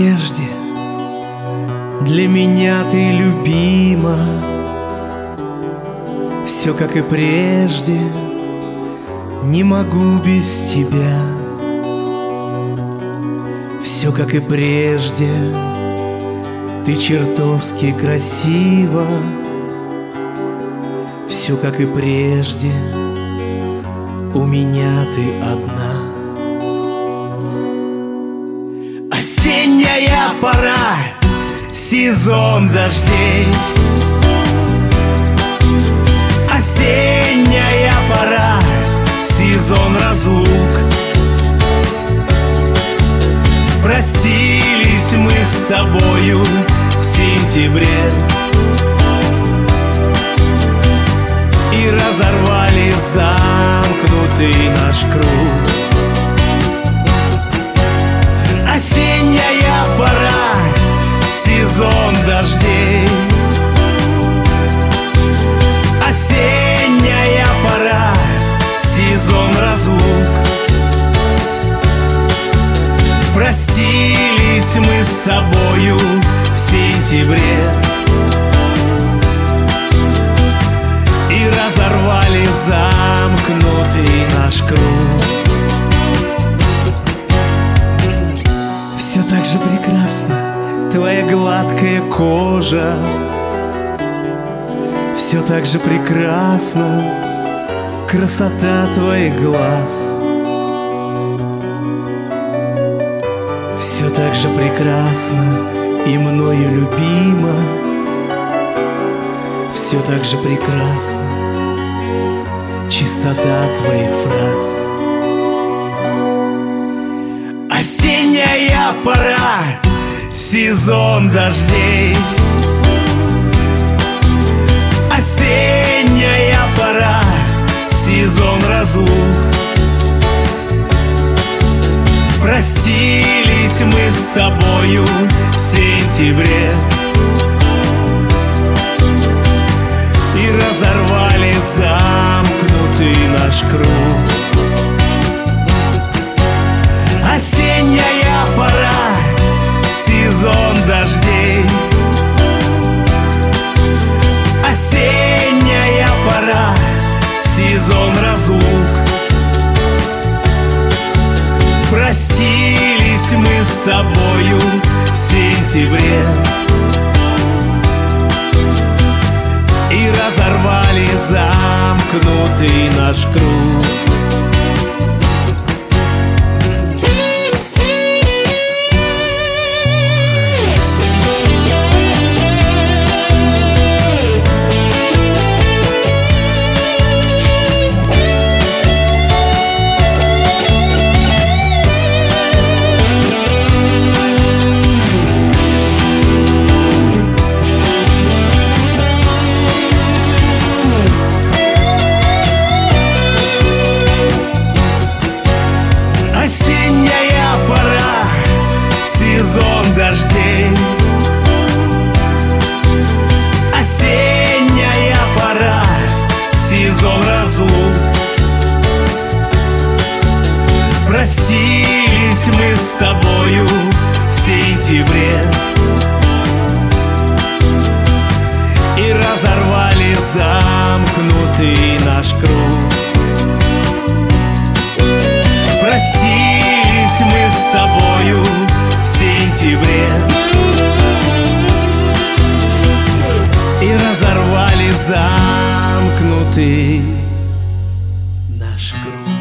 прежде, для меня ты любима. Все как и прежде, не могу без тебя. Все как и прежде, ты чертовски красива. Все как и прежде, у меня ты одна. Осенняя пора, сезон дождей. Осенняя пора, сезон разлук. Простились мы с тобою в сентябре и разорвали замкнутый наш круг. Осенняя пора, сезон дождей. Осенняя пора, сезон разлук. Простились мы с тобою в сентябре и разорвали замкнутый наш круг. Все так же прекрасно, твоя гладкая кожа. Все так же прекрасно, красота твоих глаз. Все так же прекрасно и мною любима. Все так же прекрасно, чистота твоих фраз. Осенняя пора, сезон дождей. Осенняя пора, сезон разлук. Простились мы с тобою в сентябре и разорвали замкнутый наш круг. Осенняя пора, сезон дождей. Осенняя пора, сезон разлук. Простились мы с тобою в сентябре и разорвали замкнутый наш круг. Осенняя пора, сезон дождей. Осенняя пора, сезон разлук. Простились мы с тобою в сентябре и разорвали замкнутый наш круг. Простились мы с тобою в сентябре и разорвали замкнутый наш круг.